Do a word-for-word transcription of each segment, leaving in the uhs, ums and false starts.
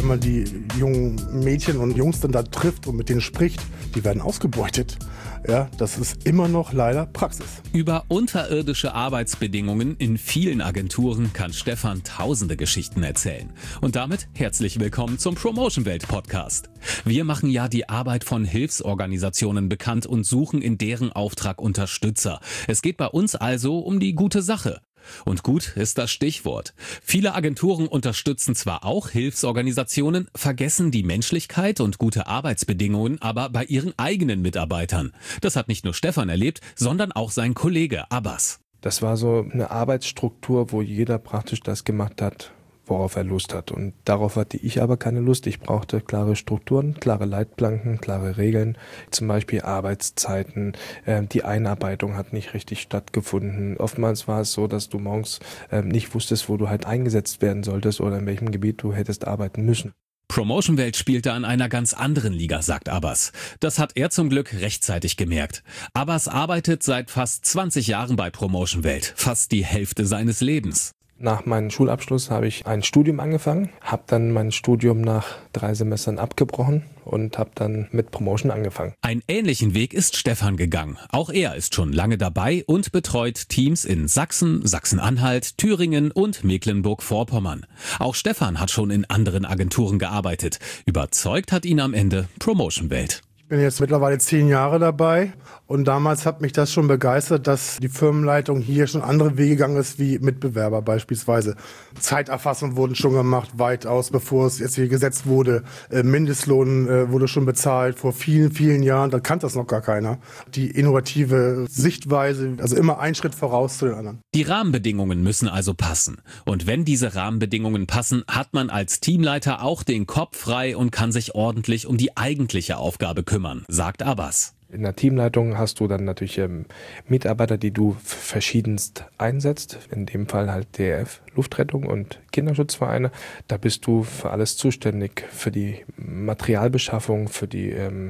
wenn man die jungen Mädchen und Jungs dann da trifft und mit denen spricht, die werden ausgebeutet. Ja, das ist immer noch leider Praxis. Über unterirdische Arbeitsbedingungen in vielen Agenturen kann Stefan tausende Geschichten erzählen. Und damit herzlich willkommen zum Promotion Welt Podcast. Wir machen ja die Arbeit von Hilfsorganisationen bekannt und suchen in deren Auftrag Unterstützer. Es geht bei uns also um die gute Sache. Und gut ist das Stichwort. Viele Agenturen unterstützen zwar auch Hilfsorganisationen, vergessen die Menschlichkeit und gute Arbeitsbedingungen aber bei ihren eigenen Mitarbeitern. Das hat nicht nur Stefan erlebt, sondern auch sein Kollege Abbas. Das war so eine Arbeitsstruktur, wo jeder praktisch das gemacht hat, worauf er Lust hat. Und darauf hatte ich aber keine Lust. Ich brauchte klare Strukturen, klare Leitplanken, klare Regeln. Zum Beispiel Arbeitszeiten. Die Einarbeitung hat nicht richtig stattgefunden. Oftmals war es so, dass du morgens nicht wusstest, wo du halt eingesetzt werden solltest oder in welchem Gebiet du hättest arbeiten müssen. Promotion Welt spielte an einer ganz anderen Liga, sagt Abbas. Das hat er zum Glück rechtzeitig gemerkt. Abbas arbeitet seit fast zwanzig Jahren bei Promotion Welt, fast die Hälfte seines Lebens. Nach meinem Schulabschluss habe ich ein Studium angefangen, habe dann mein Studium nach drei Semestern abgebrochen und habe dann mit Promotion angefangen. Einen ähnlichen Weg ist Stefan gegangen. Auch er ist schon lange dabei und betreut Teams in Sachsen, Sachsen-Anhalt, Thüringen und Mecklenburg-Vorpommern. Auch Stefan hat schon in anderen Agenturen gearbeitet. Überzeugt hat ihn am Ende Promotion Welt. Ich bin jetzt mittlerweile zehn Jahre dabei und damals hat mich das schon begeistert, dass die Firmenleitung hier schon andere Wege gegangen ist wie Mitbewerber beispielsweise. Zeiterfassung wurden schon gemacht, weitaus bevor es jetzt hier gesetzt wurde. Mindestlohn wurde schon bezahlt vor vielen, vielen Jahren, da kannte das noch gar keiner. Die innovative Sichtweise, also immer einen Schritt voraus zu den anderen. Die Rahmenbedingungen müssen also passen. Und wenn diese Rahmenbedingungen passen, hat man als Teamleiter auch den Kopf frei und kann sich ordentlich um die eigentliche Aufgabe kümmern, sagt Abbas. In der Teamleitung hast du dann natürlich ähm, Mitarbeiter, die du verschiedenst einsetzt. In dem Fall halt D R F, Luftrettung und Kinderschutzvereine. Da bist du für alles zuständig, für die Materialbeschaffung, für die ähm,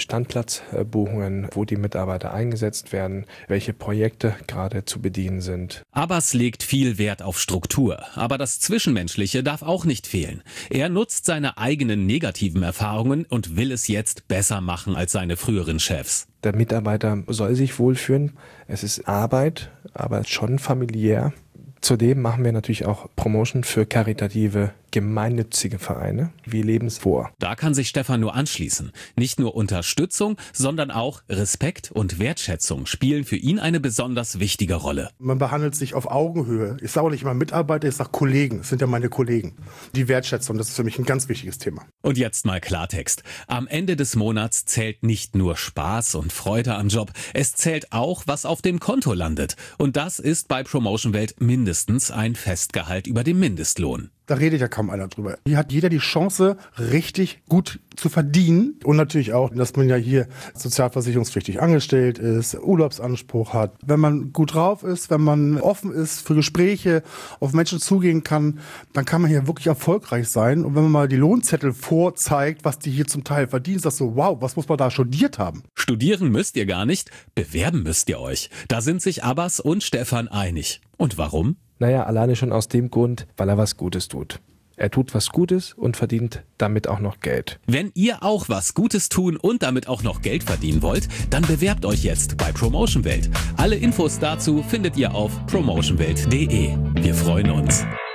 Standplatzbuchungen, wo die Mitarbeiter eingesetzt werden, welche Projekte gerade zu bedienen sind. Abbas legt viel Wert auf Struktur, aber das Zwischenmenschliche darf auch nicht fehlen. Er nutzt seine eigenen negativen Erfahrungen und will es jetzt besser machen als seine früheren Chefs. Der Mitarbeiter soll sich wohlfühlen. Es ist Arbeit, aber schon familiär. Zudem machen wir natürlich auch Promotion für karitative, gemeinnützige Vereine. Wir leben es vor. Da kann sich Stefan nur anschließen. Nicht nur Unterstützung, sondern auch Respekt und Wertschätzung spielen für ihn eine besonders wichtige Rolle. Man behandelt sich auf Augenhöhe. Ich sage auch nicht mal Mitarbeiter, ich sage Kollegen. Das sind ja meine Kollegen. Die Wertschätzung, das ist für mich ein ganz wichtiges Thema. Und jetzt mal Klartext. Am Ende des Monats zählt nicht nur Spaß und Freude am Job. Es zählt auch, was auf dem Konto landet. Und das ist bei Promotion Welt mindestens ein Festgehalt über dem Mindestlohn. Da redet ja kaum einer drüber. Hier hat jeder die Chance, richtig gut zu verdienen. Und natürlich auch, dass man ja hier sozialversicherungspflichtig angestellt ist, Urlaubsanspruch hat. Wenn man gut drauf ist, wenn man offen ist für Gespräche, auf Menschen zugehen kann, dann kann man hier wirklich erfolgreich sein. Und wenn man mal die Lohnzettel vorzeigt, was die hier zum Teil verdienen, ist das so, wow, was muss man da studiert haben? Studieren müsst ihr gar nicht, bewerben müsst ihr euch. Da sind sich Abbas und Stefan einig. Und warum? Naja, alleine schon aus dem Grund, weil er was Gutes tut. Er tut was Gutes und verdient damit auch noch Geld. Wenn ihr auch was Gutes tun und damit auch noch Geld verdienen wollt, dann bewerbt euch jetzt bei Promotion Welt. Alle Infos dazu findet ihr auf promotion welt punkt de. Wir freuen uns.